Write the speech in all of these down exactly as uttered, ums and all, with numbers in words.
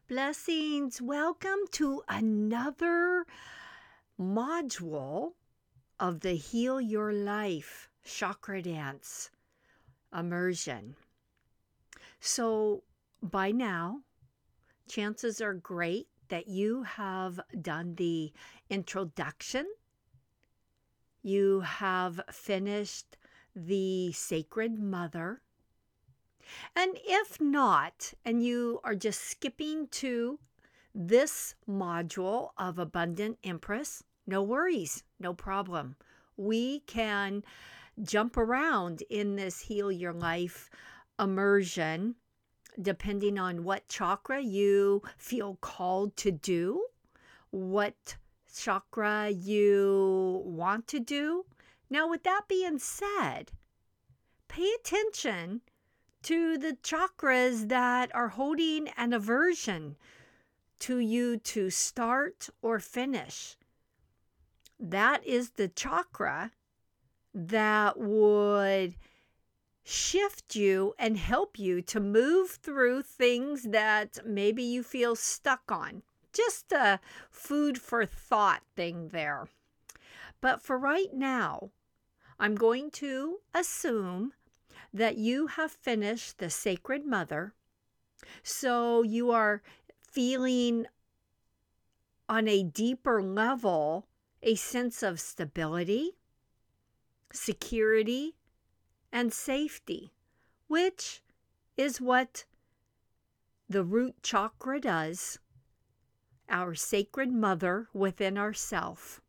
Blessings. Welcome to another module of the Heal Your Life Chakra Dance Immersion. So, by now, chances are great that you have done the introduction. You have finished the Sacred Mother. And if not, and you are just skipping to this module of Abundant Empress, no worries, no problem. We can jump around in this Heal Your Life immersion depending on what chakra you feel called to do, what chakra you want to do. Now, with that being said, pay attention to the chakras that are holding an aversion to you to start or finish. That is the chakra that would shift you and help you to move through things that maybe you feel stuck on. Just a food for thought thing there. But for right now, I'm going to assume that you have finished the Sacred Mother, so you are feeling on a deeper level a sense of stability, security, and safety, which is what the root chakra does, our Sacred Mother within ourself,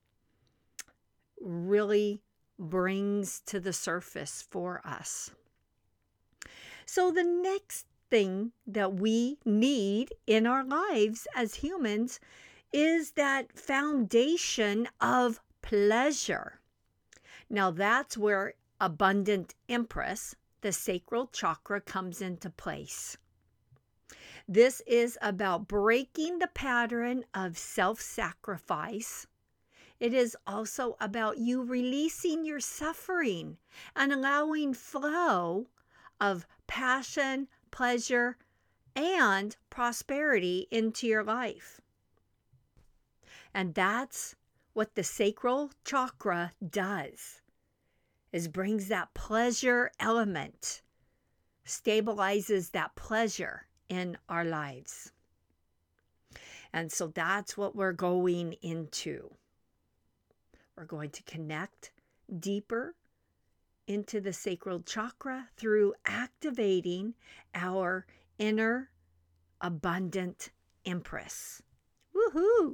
really brings to the surface for us. So the next thing that we need in our lives as humans is that foundation of pleasure. Now that's where Abundant Empress, the sacral chakra, comes into place. This is about breaking the pattern of self-sacrifice. It is also about you releasing your suffering and allowing flow of passion, pleasure, and prosperity into your life. And that's what the sacral chakra does, is brings that pleasure element, stabilizes that pleasure in our lives. And so that's what we're going into. We're going to connect deeper into the sacral chakra through activating our inner abundant empress. Woohoo!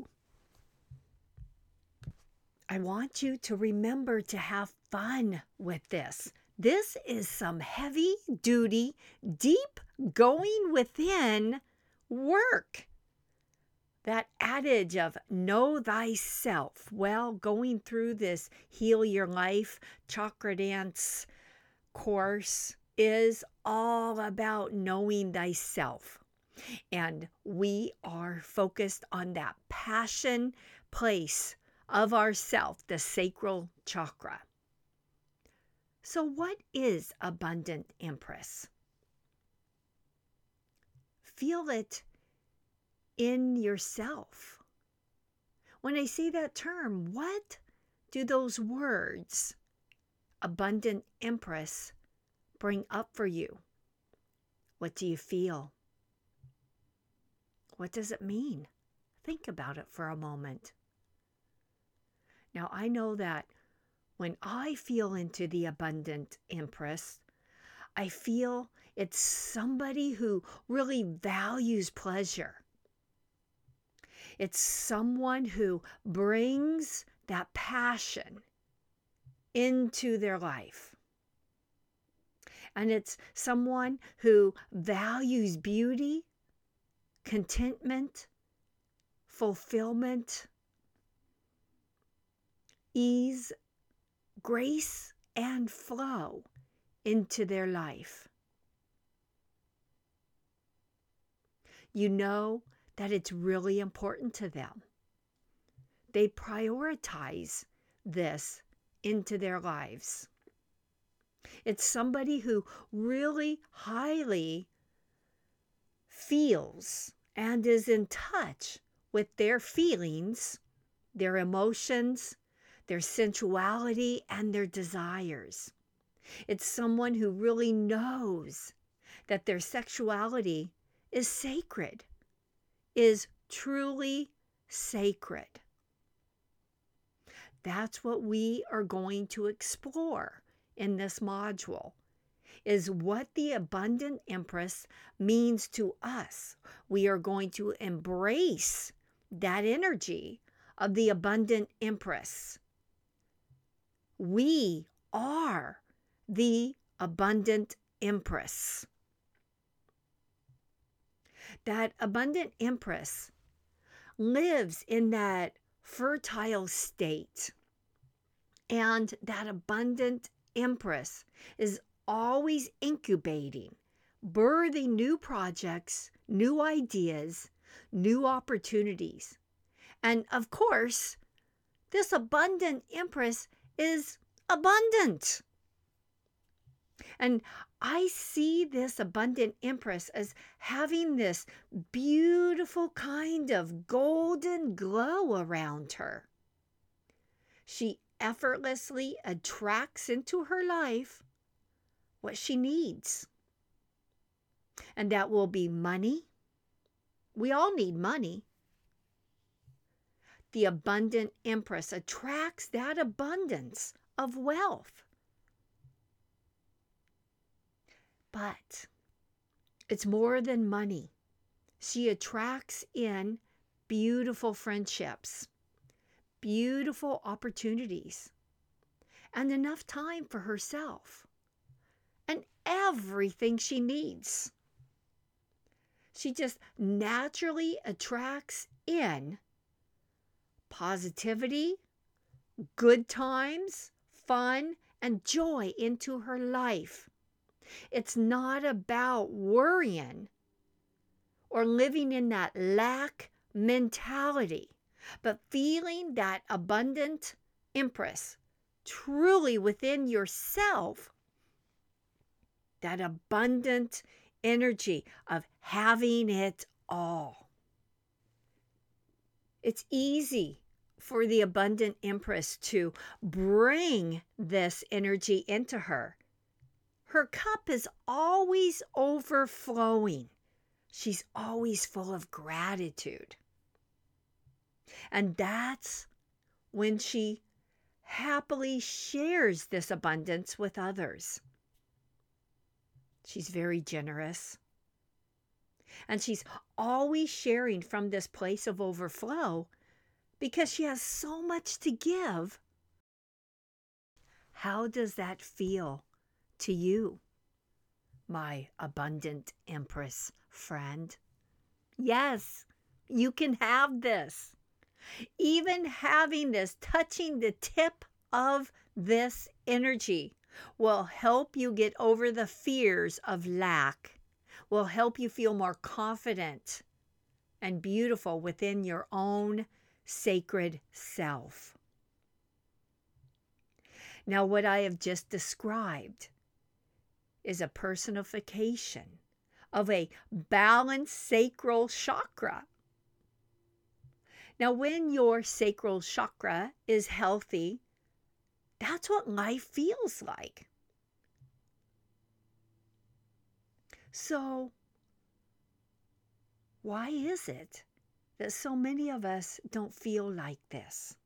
I want you to remember to have fun with this. This is some heavy duty, deep going within work. That adage of know thyself. Well, going through this Heal Your Life Chakra Dance course is all about knowing thyself. And we are focused on that passion place of ourself, the sacral chakra. So what is Abundant Empress? Feel it in yourself. When I say that term, what do those words, Abundant Empress, bring up for you? What do you feel? What does it mean? Think about it for a moment. Now, I know that when I feel into the Abundant Empress, I feel it's somebody who really values pleasure. It's someone who brings that passion into their life. And it's someone who values beauty, contentment, fulfillment, ease, grace, and flow into their life. You know that it's really important to them. They prioritize this into their lives. It's somebody who really highly feels and is in touch with their feelings, their emotions, their sensuality, and their desires. It's someone who really knows that their sexuality is sacred, is truly sacred. That's what we are going to explore in this module, is what the abundant Empress means to us. We are going to embrace that energy of the abundant Empress. We are the abundant Empress. That abundant Empress lives in that fertile state. And that abundant Empress is always incubating, birthing new projects, new ideas, new opportunities. And of course, this abundant Empress is abundant. And I see this abundant Empress as having this beautiful kind of golden glow around her. She effortlessly attracts into her life what she needs. And that will be money. We all need money. The abundant Empress attracts that abundance of wealth. But it's more than money. She attracts in beautiful friendships, beautiful opportunities, and enough time for herself, and everything she needs. She just naturally attracts in positivity, good times, fun, and joy into her life. It's not about worrying or living in that lack mentality, but feeling that abundant Empress truly within yourself, that abundant energy of having it all. It's easy for the abundant Empress to bring this energy into her. Her cup is always overflowing. She's always full of gratitude. And that's when she happily shares this abundance with others. She's very generous. And she's always sharing from this place of overflow because she has so much to give. How does that feel to you, my abundant Empress friend? Yes, you can have this. Even having this, touching the tip of this energy will help you get over the fears of lack, will help you feel more confident and beautiful within your own sacred self. Now, what I have just described is a personification of a balanced sacral chakra. Now, when your sacral chakra is healthy, that's what life feels like. So, why is it that so many of us don't feel like this?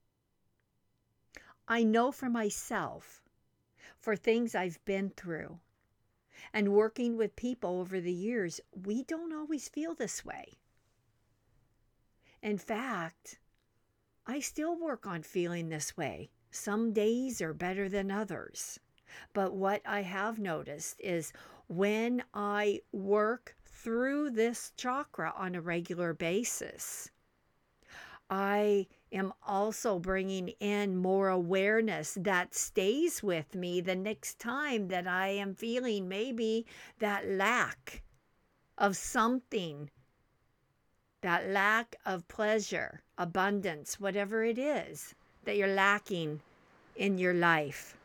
I know for myself, for things I've been through, and working with people over the years, we don't always feel this way. In fact, I still work on feeling this way. Some days are better than others. But what I have noticed is when I work through this chakra on a regular basis, I am also bringing in more awareness that stays with me the next time that I am feeling maybe that lack of something, that lack of pleasure, abundance, whatever it is that you're lacking in your life.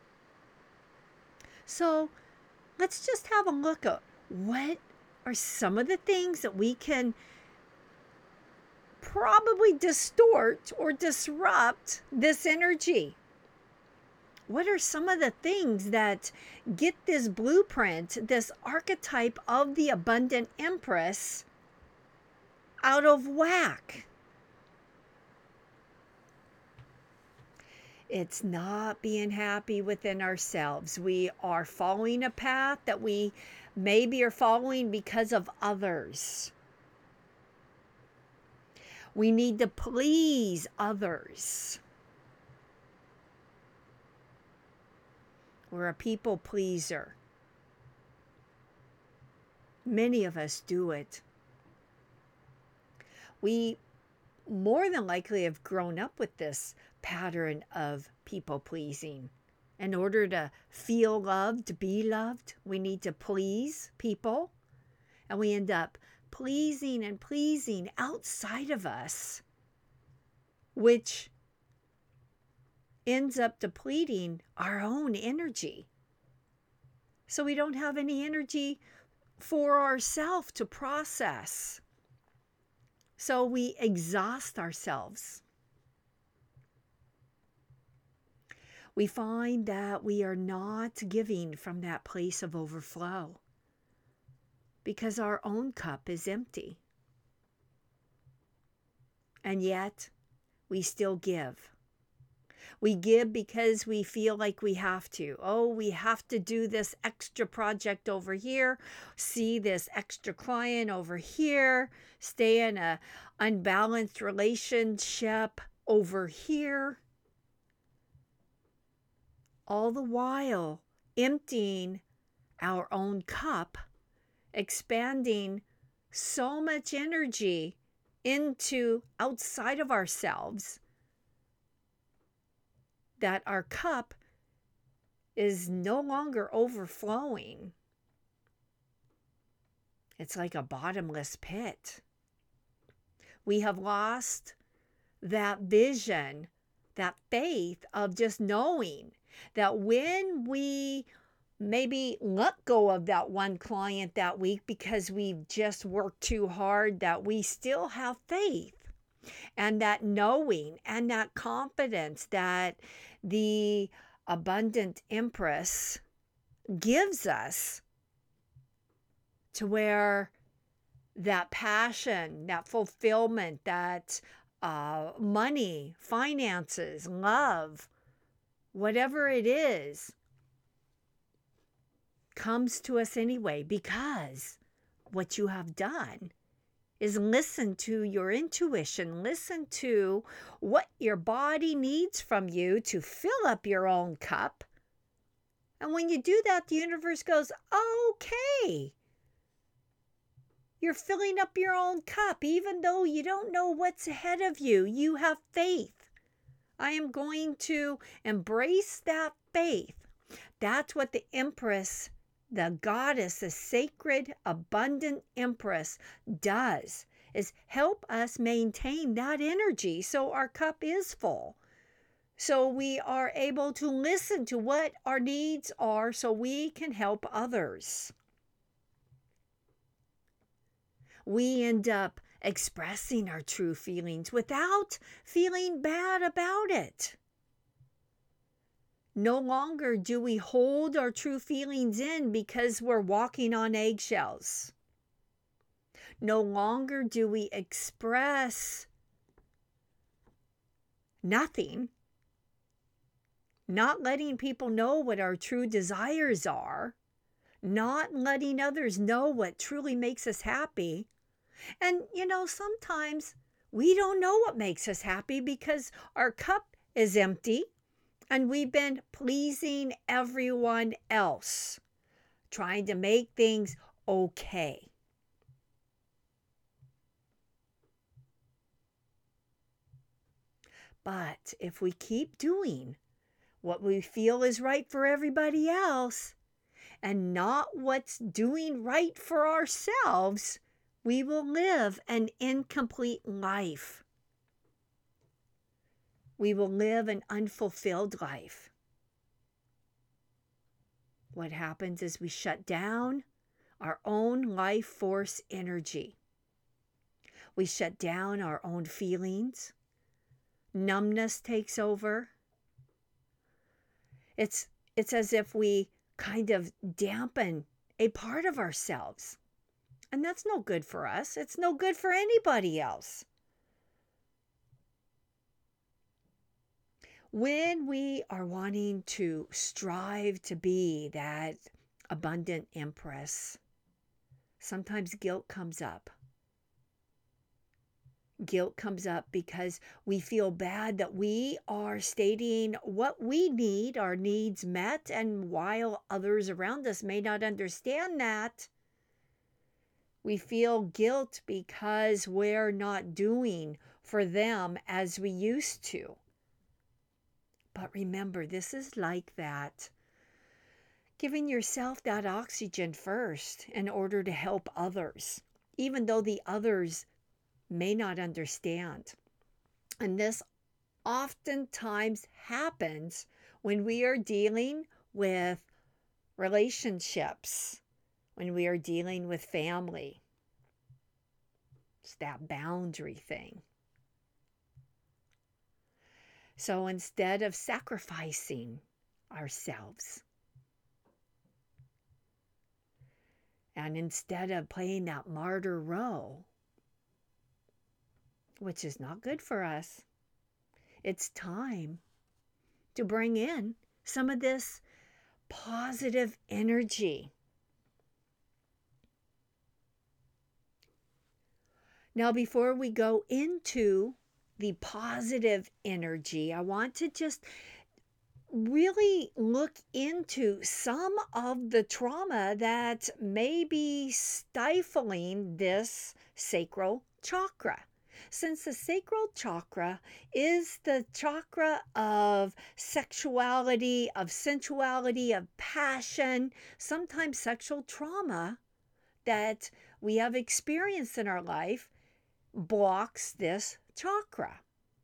So let's just have a look at what are some of the things that we can probably distort or disrupt this energy. What are some of the things that get this blueprint, this archetype of the abundant empress out of whack? It's not being happy within ourselves. We are following a path that we maybe are following because of others. We need to please others. We're a people pleaser. Many of us do it. We more than likely have grown up with this pattern of people pleasing. In order to feel loved, to be loved, we need to please people. And we end up pleasing and pleasing outside of us, which ends up depleting our own energy. So we don't have any energy for ourselves to process. So we exhaust ourselves. We find that we are not giving from that place of overflow because our own cup is empty. And yet, we still give. We give because we feel like we have to. Oh, we have to do this extra project over here, see this extra client over here, stay in a unbalanced relationship over here. All the while emptying our own cup, expanding so much energy into outside of ourselves that our cup is no longer overflowing. It's like a bottomless pit. We have lost that vision, that faith of just knowing that when we maybe let go of that one client that week because we've just worked too hard, that we still have faith. And that knowing and that confidence that the abundant empress gives us, to where that passion, that fulfillment, that uh, money, finances, love, whatever it is, comes to us anyway, because what you have done is listen to your intuition, listen to what your body needs from you to fill up your own cup. And when you do that, the universe goes, okay, you're filling up your own cup, even though you don't know what's ahead of you. You have faith. I am going to embrace that faith. That's what the Empress, the goddess, the sacred, abundant Empress does, is help us maintain that energy so our cup is full. So we are able to listen to what our needs are so we can help others. We end up expressing our true feelings without feeling bad about it. No longer do we hold our true feelings in because we're walking on eggshells. No longer do we express nothing, not letting people know what our true desires are, not letting others know what truly makes us happy. And, you know, sometimes we don't know what makes us happy because our cup is empty. And we've been pleasing everyone else, trying to make things okay. But if we keep doing what we feel is right for everybody else and not what's doing right for ourselves, we will live an incomplete life. We will live an unfulfilled life. What happens is we shut down our own life force energy. We shut down our own feelings. Numbness takes over. It's, it's as if we kind of dampen a part of ourselves. And that's no good for us. It's no good for anybody else. When we are wanting to strive to be that abundant empress, sometimes guilt comes up. Guilt comes up because we feel bad that we are stating what we need, our needs met, and while others around us may not understand that, we feel guilt because we're not doing for them as we used to. But remember, this is like that. Giving yourself that oxygen first in order to help others, even though the others may not understand. And this oftentimes happens when we are dealing with relationships, when we are dealing with family. It's that boundary thing. So instead of sacrificing ourselves, and instead of playing that martyr role, which is not good for us, it's time to bring in some of this positive energy. Now, before we go into the positive energy, I want to just really look into some of the trauma that may be stifling this sacral chakra. Since the sacral chakra is the chakra of sexuality, of sensuality, of passion, sometimes sexual trauma that we have experienced in our life blocks this chakra.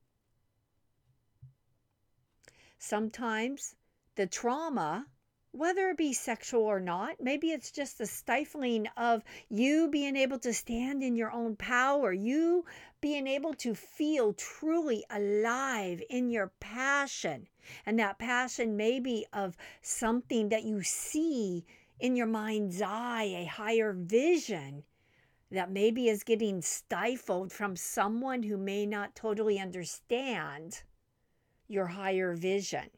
Sometimes the trauma, whether it be sexual or not, maybe it's just the stifling of you being able to stand in your own power, you being able to feel truly alive in your passion. And that passion may be of something that you see in your mind's eye, a higher vision that maybe is getting stifled from someone who may not totally understand your higher vision.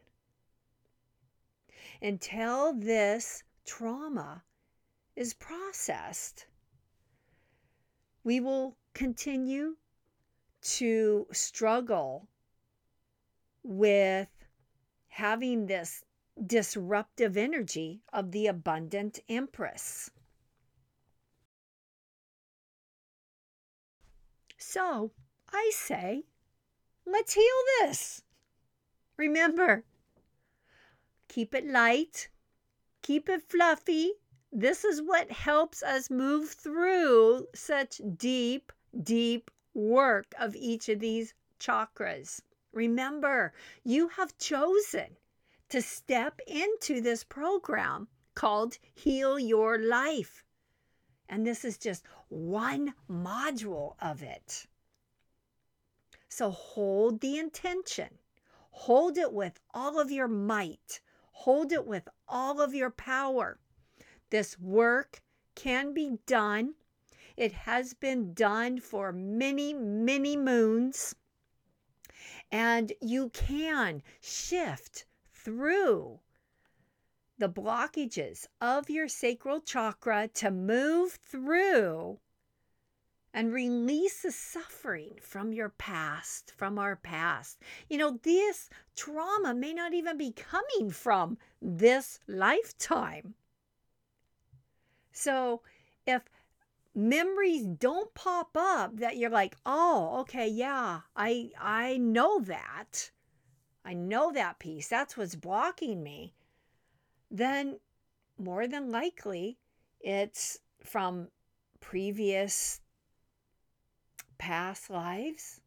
Until this trauma is processed, we will continue to struggle with having this disruptive energy of the abundant empress. So I say, let's heal this. Remember, keep it light, keep it fluffy. This is what helps us move through such deep, deep work of each of these chakras. Remember, you have chosen to step into this program called Heal Your Life. And this is just one module of it. So hold the intention. Hold it with all of your might. Hold it with all of your power. This work can be done. It has been done for many, many moons. And you can shift through the blockages of your sacral chakra to move through and release the suffering from your past, from our past. You know, this trauma may not even be coming from this lifetime. So if memories don't pop up that you're like, oh, okay, yeah, I I know that. I know that piece. That's what's blocking me. Then more than likely it's from previous past lives,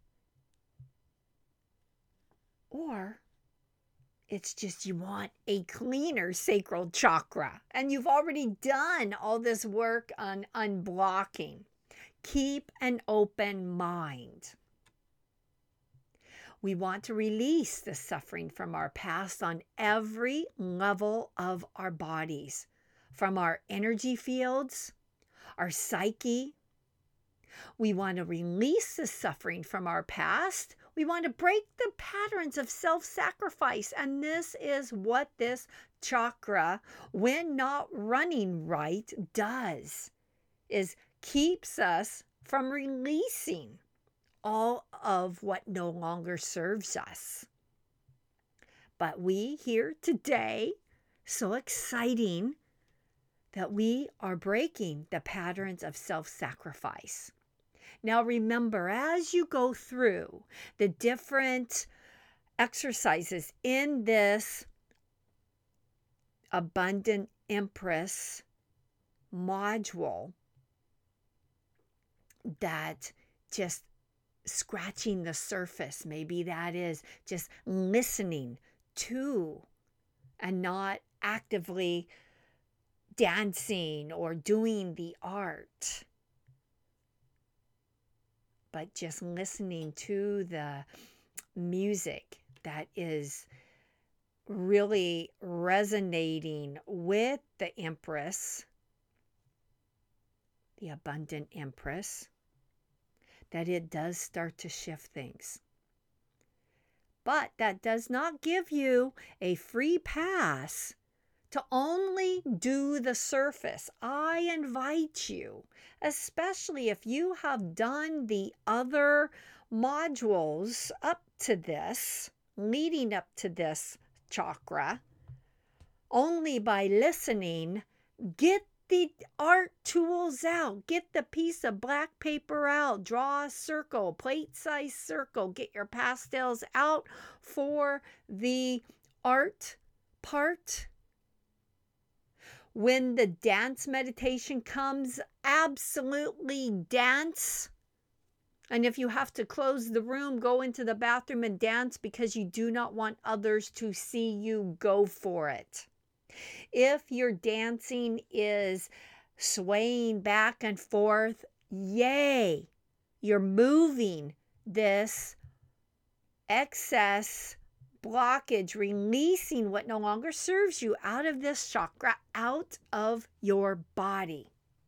or it's just you want a cleaner sacral chakra and you've already done all this work on unblocking. Keep an open mind. We want to release the suffering from our past on every level of our bodies, from our energy fields, our psyche. We want to release the suffering from our past. We want to break the patterns of self-sacrifice. And this is what this chakra, when not running right, does, is keeps us from releasing all of what no longer serves us. But we here today, so exciting that we are breaking the patterns of self-sacrifice. Now remember, as you go through the different exercises in this Abundant Empress module, that just scratching the surface, maybe that is just listening to and not actively dancing or doing the art, but just listening to the music that is really resonating with the Empress, the Abundant Empress, that it does start to shift things. But that does not give you a free pass to only do the surface. I invite you, especially if you have done the other modules up to this, leading up to this chakra, only by listening, get the art tools out. Get the piece of black paper out. Draw a circle, plate-sized circle. Get your pastels out for the art part. When the dance meditation comes, absolutely dance. And if you have to close the room, go into the bathroom and dance because you do not want others to see you, go for it. If your dancing is swaying back and forth, yay, you're moving this excess blockage, releasing what no longer serves you out of this chakra, out of your body.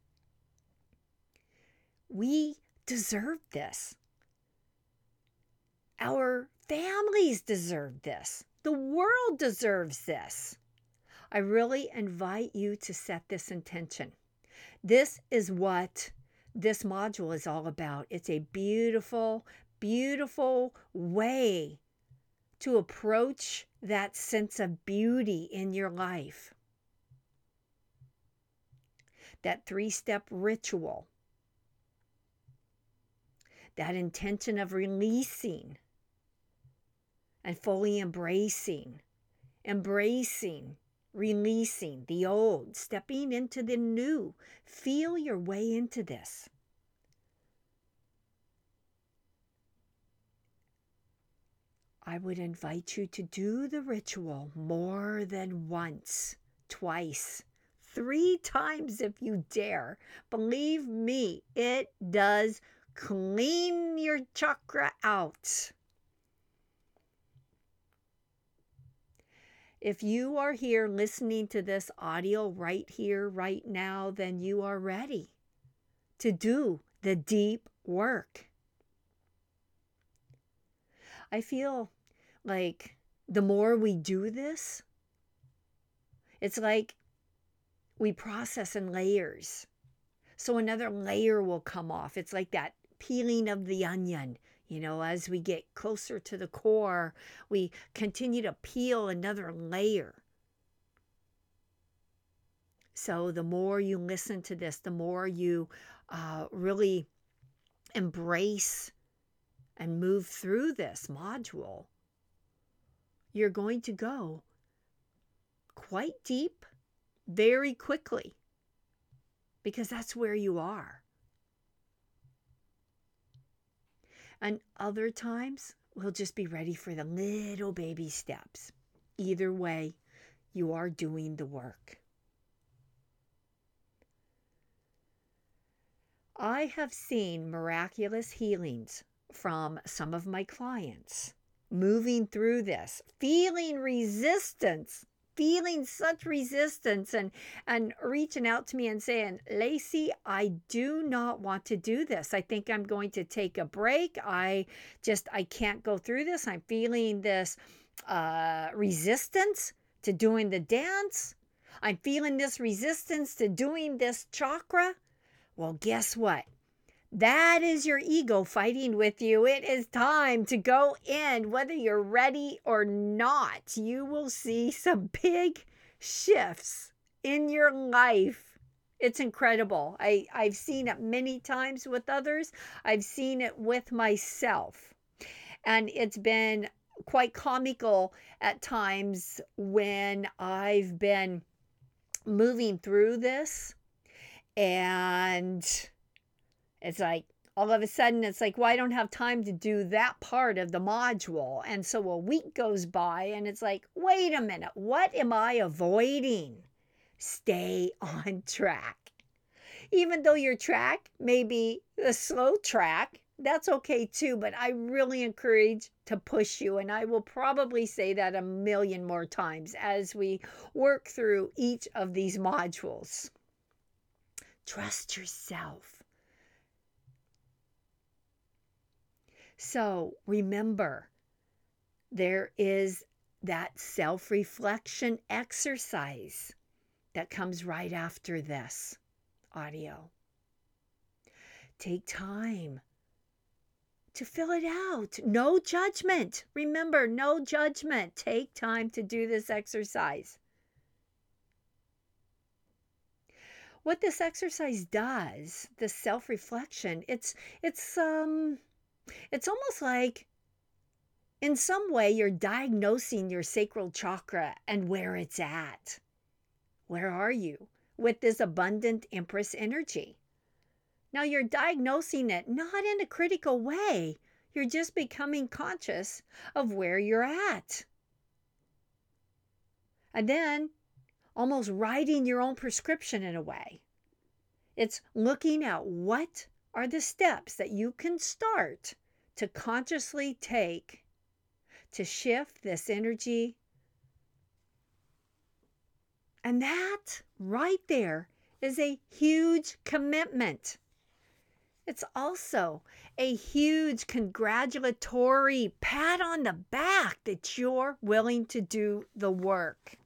We deserve this. Our families deserve this. The world deserves this. I really invite you to set this intention. This is what this module is all about. It's a beautiful, beautiful way to approach that sense of beauty in your life. That three-step ritual. That intention of releasing and fully embracing. Embracing. Releasing the old, stepping into the new. Feel your way into this. I would invite you to do the ritual more than once, twice, three times if you dare. Believe me, it does clean your chakra out. If you are here listening to this audio right here, right now, then you are ready to do the deep work. I feel like the more we do this, it's like we process in layers. So another layer will come off. It's like that peeling of the onion. You know, as we get closer to the core, we continue to peel another layer. So the more you listen to this, the more you uh, really embrace and move through this module, you're going to go quite deep very quickly, because that's where you are. And other times, we'll just be ready for the little baby steps. Either way, you are doing the work. I have seen miraculous healings from some of my clients moving through this, feeling resistance, feeling such resistance and and reaching out to me and saying, "Lacey, I do not want to do this. I think I'm going to take a break. I just I can't go through this. I'm feeling this uh resistance to doing the dance. I'm feeling this resistance to doing this chakra." Well, guess what? That is your ego fighting with you. It is time to go in, whether you're ready or not. You will see some big shifts in your life. It's incredible. I, I've seen it many times with others. I've seen it with myself. And it's been quite comical at times when I've been moving through this, and it's like all of a sudden it's like, well, I don't have time to do that part of the module. And so a week goes by and it's like, wait a minute, what am I avoiding? Stay on track. Even though your track may be a slow track, that's okay too, but I really encourage to push you, and I will probably say that a million more times as we work through each of these modules. Trust yourself. So remember, there is that self-reflection exercise that comes right after this audio. Take time to fill it out. No judgment. Remember, no judgment. Take time to do this exercise. What this exercise does, this self-reflection, it's it's um it's almost like in some way you're diagnosing your sacral chakra and where it's at. Where are you with this abundant Empress energy? Now you're diagnosing it not in a critical way. You're just becoming conscious of where you're at. And then almost writing your own prescription in a way. It's looking at what are the steps that you can start to consciously take to shift this energy. And that right there is a huge commitment. It's also a huge congratulatory pat on the back that you're willing to do the work.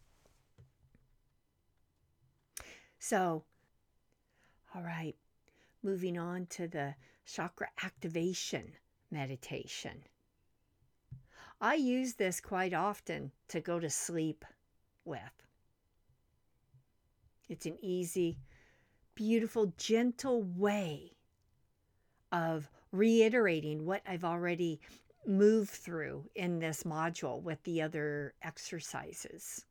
So, all right, moving on to the chakra activation meditation. I use this quite often to go to sleep with. It's an easy, beautiful, gentle way of reiterating what I've already moved through in this module with the other exercises.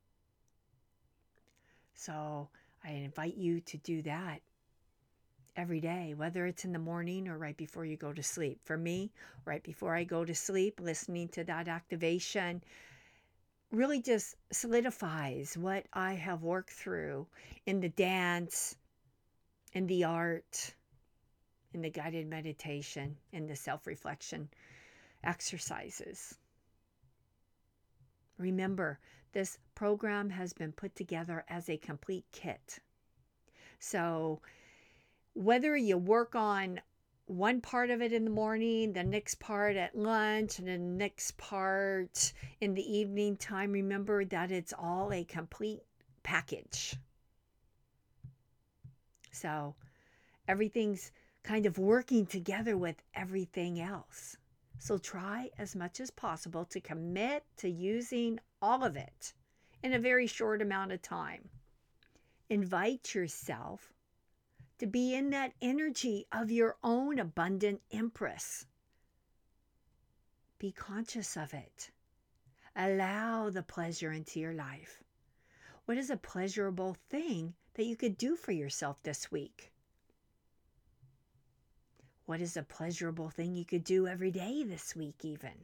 So I invite you to do that every day, whether it's in the morning or right before you go to sleep. For me, right before I go to sleep, listening to that activation really just solidifies what I have worked through in the dance, in the art, in the guided meditation, in the self-reflection exercises. Remember, this program has been put together as a complete kit. So whether you work on one part of it in the morning, the next part at lunch, and the next part in the evening time, remember that it's all a complete package. So everything's kind of working together with everything else. So try as much as possible to commit to using all of it in a very short amount of time. Invite yourself to be in that energy of your own abundant Empress. Be conscious of it. Allow the pleasure into your life. What is a pleasurable thing that you could do for yourself this week? What is a pleasurable thing you could do every day this week even?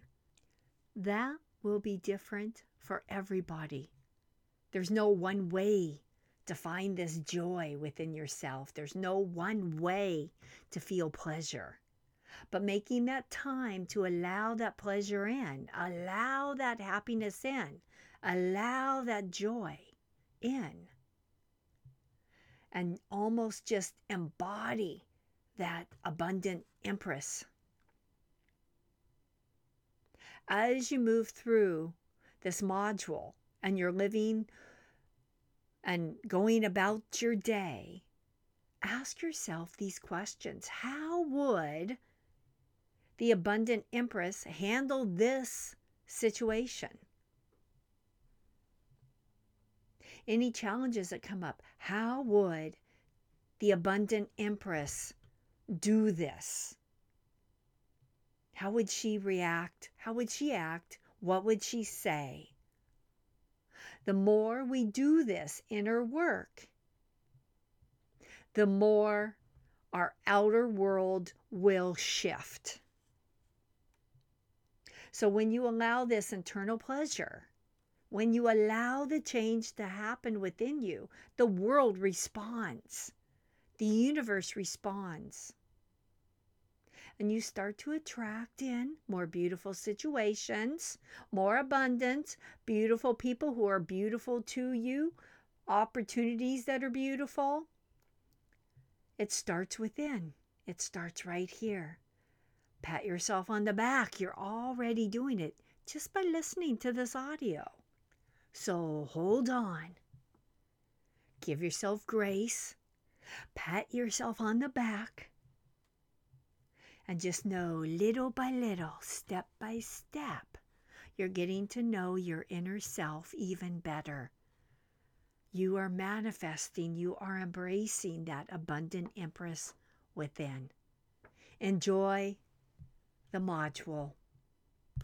That will be different for everybody. There's no one way to find this joy within yourself. There's no one way to feel pleasure, but making that time to allow that pleasure in, allow that happiness in, allow that joy in, and almost just embody that abundant empress. As you move through this module and you're living and going about your day, ask yourself these questions. How would the abundant empress handle this situation? Any challenges that come up, how would the abundant empress do this? How would she react? How would she act? What would she say? The more we do this inner work, the more our outer world will shift. So when you allow this internal pleasure, when you allow the change to happen within you, the world responds. The universe responds. And you start to attract in more beautiful situations, more abundance, beautiful people who are beautiful to you, opportunities that are beautiful. It starts within. It starts right here. Pat yourself on the back. You're already doing it just by listening to this audio. So hold on. Give yourself grace. Pat yourself on the back. And just know little by little, step by step, you're getting to know your inner self even better. You are manifesting, you are embracing that abundant empress within. Enjoy the module.